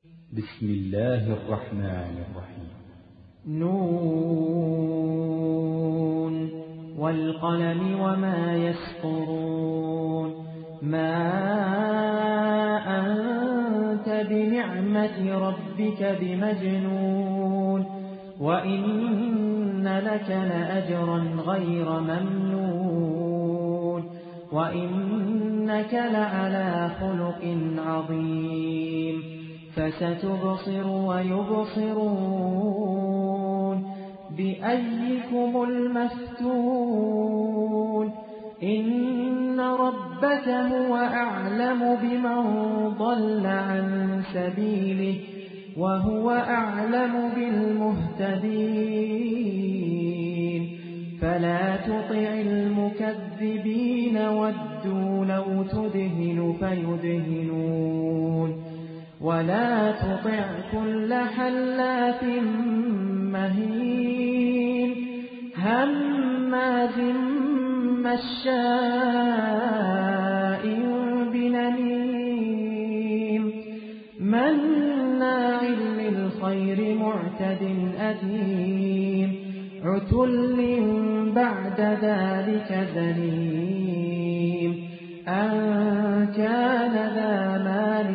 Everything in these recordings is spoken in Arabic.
بسم الله الرحمن الرحيم. نون والقلم وما يسطرون ما أنت بنعمة ربك بمجنون وإن لك لأجرا غير ممنون وإنك لعلى خلق عظيم فستبصر ويبصرون بأيكم المفتون إن ربك هو أعلم بمن ضل عن سبيله وهو أعلم بالمهتدين فلا تطع المكذبين ودوا لو تدهن فيدهنون ولا تطع كل حلاف مهين هماز مشاء بنميم مناع للخير معتد أثيم عتل بعد ذلك زنيم أن كان ذا مال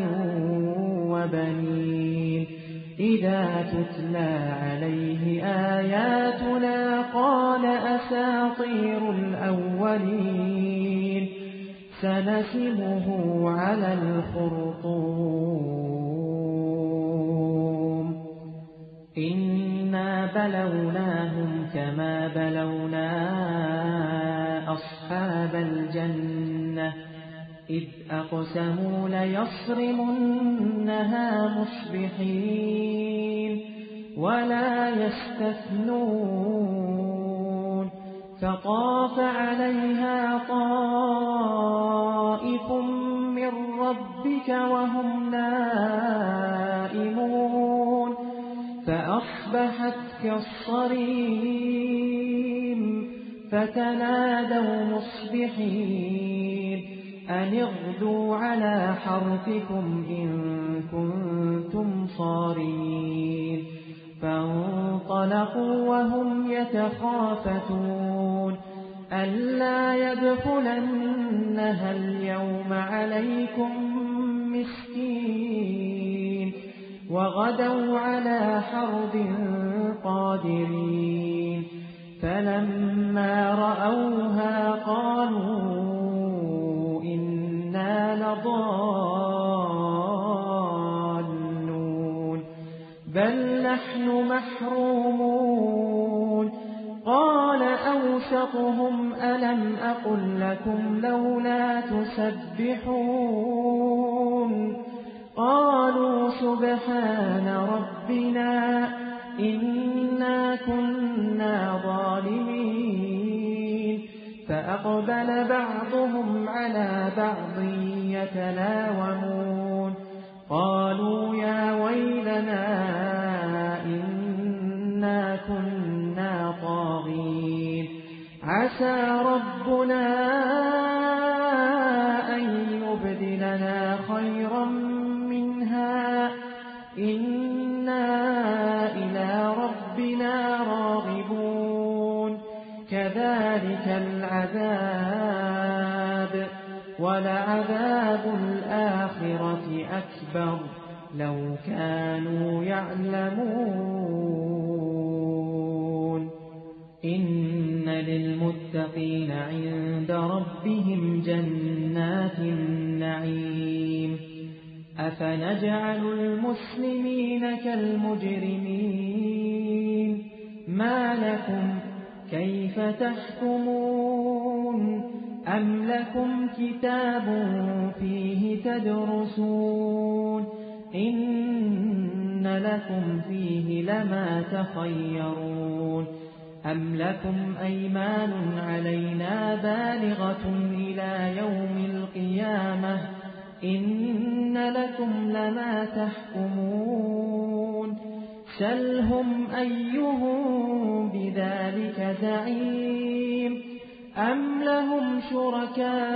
وبنين إذا تتلى عليه آياتنا قال أساطير الأولين سنسمه على الخرطوم إنا بلوناهم كما بلونا أصحاب الجنة إذ أقسموا ليصرمنها مصبحين ولا يستثنون فطاف عليها طائف من ربك وهم نائمون فأصبحت كالصريم فتنادوا مصبحين أن اغدوا على حرثكم إن كنتم صارمين فانطلقوا وهم يتخافتون ألا يدخلنها اليوم عليكم مسكين وغدوا على حرد قادرين فلما رأوها قالوا إنا لضالون بل نحن محرومون قال أوسطهم ألم أقل لكم لولا تسبحون قالوا سبحان ربنا إنا كنا ظالمين فأقبل بعضهم على بعض يتلاومون قالوا يا ويلنا إنا كنا طاغين عسى ربنا أن يبدلنا خيرا منها إنا إلى ربنا راغبون كذلك العذاب ولعذاب الآخرة أكبر لو كانوا يعلمون إن للمتقين عند ربهم جنات النعيم أفنجعل المسلمين كالمجرمين ما لكم كيف تحكمون أم لكم كتاب فيه تدرسون إن لكم فيه لما تخيرون أم لكم أيمان علينا بالغة إلى يوم القيامة إن لكم لما تحكمون سلهم أيهم بذلك زعيم أم لهم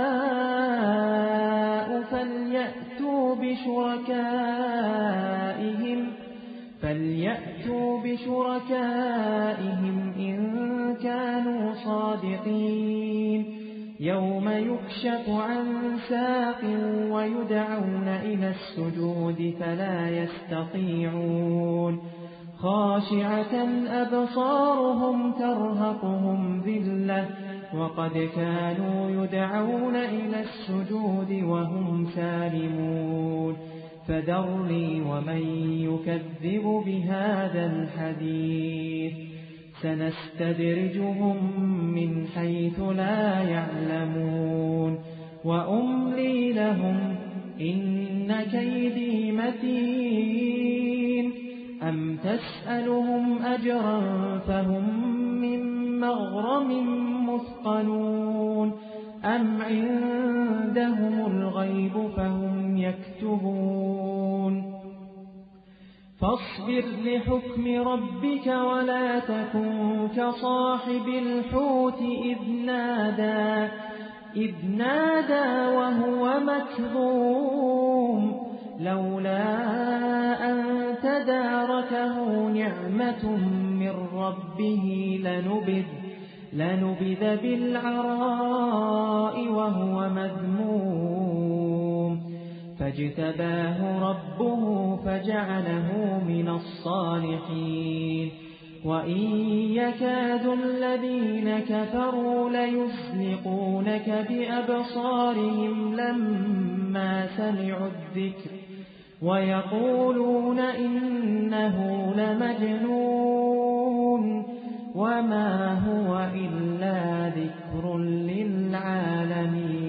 شركاء فليأتوا بشركائهم فليأتوا بشركائهم إن كانوا صادقين يوم يكشف عن ساق ويدعون إلى السجود فلا يستطيعون خاشعة أبصارهم ترهقهم ذلة وقد كانوا يدعون إلى السجود وهم سالمون فذرني ومن يكذب بهذا الحديث سنستدرجهم من حيث لا يعلمون وأملي لهم إن كيدي متين أم تسألهم أجرا فهم من مغرم مثقلون أم عندهم الغيب فهم يكتبون فاصبر لحكم ربك ولا تكن كصاحب الحوت إذ نادى وهو مكظوم لولا أن تداركه نعمة من ربه لنبذ بالعراء وهو مذموم فاجتباه ربه فجعله من الصالحين وإن يكاد الذين كفروا ليزلقونك بأبصارهم لما سمعوا الذكر ويقولون إنه لمجنون وما هو إلا ذكر للعالمين